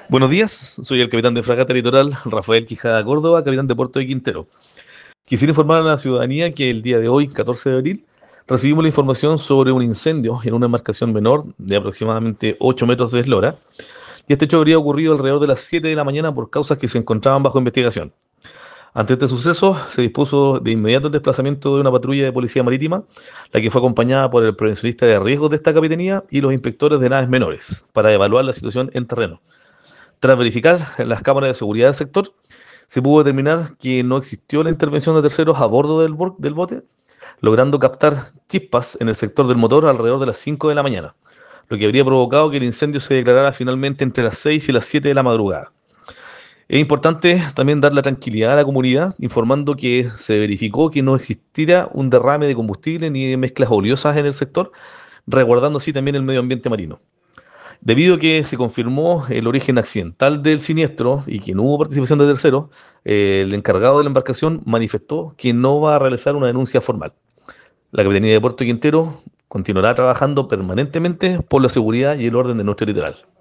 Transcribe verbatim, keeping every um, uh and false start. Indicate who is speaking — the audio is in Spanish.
Speaker 1: Buenos días, soy el capitán de Fragata Litoral, Rafael Quijada Córdoba, capitán de Puerto de Quintero. Quisiera informar a la ciudadanía que el día de hoy, catorce de abril, recibimos la información sobre un incendio en una embarcación menor de aproximadamente ocho metros de eslora, y este hecho habría ocurrido alrededor de las siete de la mañana por causas que se encontraban bajo investigación. Ante este suceso, se dispuso de inmediato el desplazamiento de una patrulla de policía marítima, la que fue acompañada por el prevencionista de riesgos de esta capitanía y los inspectores de naves menores, para evaluar la situación en terreno. Tras verificar las cámaras de seguridad del sector, se pudo determinar que no existió la intervención de terceros a bordo del, bo- del bote, logrando captar chispas en el sector del motor alrededor de las cinco de la mañana, lo que habría provocado que el incendio se declarara finalmente entre las seis y las siete de la madrugada. Es importante también dar la tranquilidad a la comunidad, informando que se verificó que no existiera un derrame de combustible ni de mezclas oleosas en el sector, resguardando así también el medio ambiente marino. Debido a que se confirmó el origen accidental del siniestro y que no hubo participación de terceros, eh, el encargado de la embarcación manifestó que no va a realizar una denuncia formal. La Capitanía de Puerto Quintero continuará trabajando permanentemente por la seguridad y el orden de nuestro litoral.